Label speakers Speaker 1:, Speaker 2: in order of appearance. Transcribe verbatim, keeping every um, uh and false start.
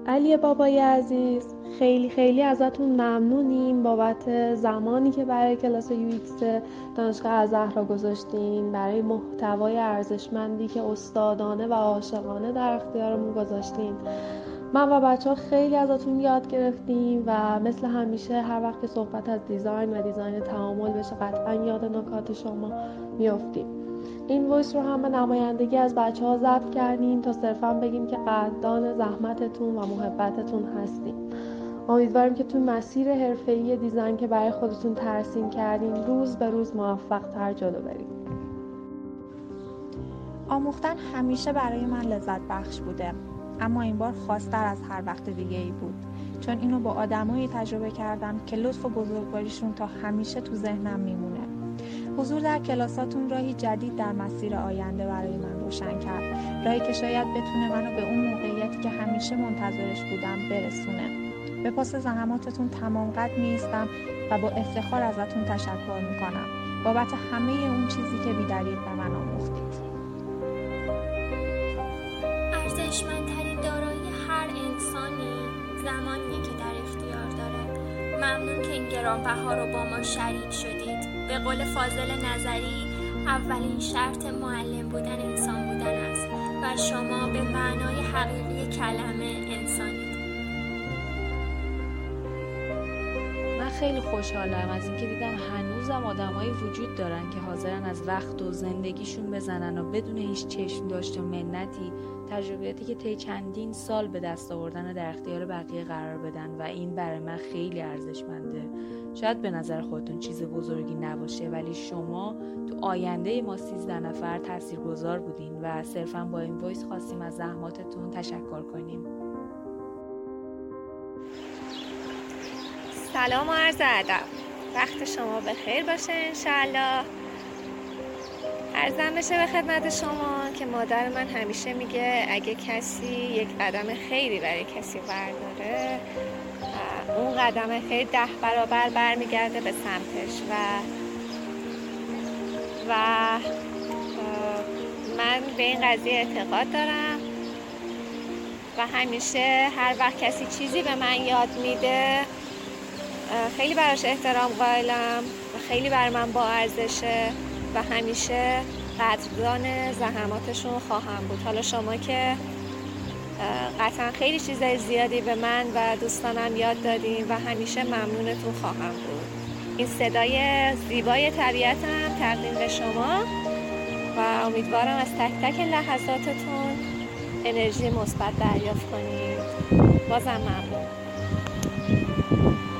Speaker 1: علی بابای عزیز، خیلی خیلی ازتون ممنونیم بابت زمانی که برای کلاس یو ایکس دانشگاه الزهرا گذاشتین، برای محتوای ارزشمندی که استادانه و عاشقانه در اختیارمون گذاشتین. من و بچه ها خیلی ازتون یاد گرفتیم و مثل همیشه هر وقت که صحبت از دیزاین و دیزاین تعامل بشه قطعا یاد نکات شما میافتیم. این وایس رو هم به نمایندگی از بچه ها ضبط کردیم تا صرفا بگیم که قدردان زحمتتون و محبتتون هستیم. امیدواریم که تو مسیر حرفه‌ای دیزاین که برای خودتون ترسیم کردین روز به روز موفق تر جلو برید.
Speaker 2: آموختن همیشه برای من لذت بخش بوده، اما این بار خاص‌تر از هر وقت دیگه ای بود، چون اینو با آدمایی تجربه کردم که لطف و بزرگواریشون تا همیشه تو ذهنم میمونه. حضور در کلاساتون راهی جدید در مسیر آینده برای من روشن کرد، راهی که شاید بتونه منو به اون موقعیتی که همیشه منتظرش بودم برسونه. به پاس زحماتتون تمام قد میایستم و با افتخار ازتون تشکر میکنم بابت همه اون چیزی که بی‌دلیل به من آموختید.
Speaker 3: ارزشمندترین دارایی هر انسانی زمانیه که در اختیار داره. ممنون که این گرانبها رو با ما شریک شدید. به قول فاضل نظری، اولین شرط معلم بودن انسان بودن است و شما به معنای حقیقی کلمه انسانید.
Speaker 4: من خیلی خوشحالم از اینکه دیدم هنوزم آدمایی وجود دارن که حاضرن از وقت و زندگیشون بزنن و بدون هیچ چشم داشت و منتی تجربیاتی که طی چندین سال به دست آوردن در اختیار بقیه قرار بدن و این برای من خیلی ارزشمنده. شاید به نظر خودتون چیز بزرگی نباشه، ولی شما تو آینده ما سیزده نفر تاثیرگذار بودین و صرفا با این وایس خواستیم از زحماتتون تشکر کنیم.
Speaker 5: سلام و عرض ادب. وقت شما بخیر باشه انشالله. عرضم بشه به خدمت شما که مادر من همیشه میگه اگه کسی یک قدم خیری برای کسی برداره، اون قدم خیر ده برابر برمیگرده به سمتش و و من به این قضیه اعتقاد دارم و همیشه هر وقت کسی چیزی به من یاد میده خیلی براش احترام قائلم و خیلی بر من با ارزشه و همیشه قدردان زحماتشون خواهم بود. حالا شما که قطعا خیلی چیزای زیادی به من و دوستانم یاد دادین و همیشه ممنونتون خواهم بود. این صدای زیبای طبیعتم تقدیم به شما و امیدوارم از تک تک لحظاتتون انرژی مثبت دریافت کنید. بازم ممنون.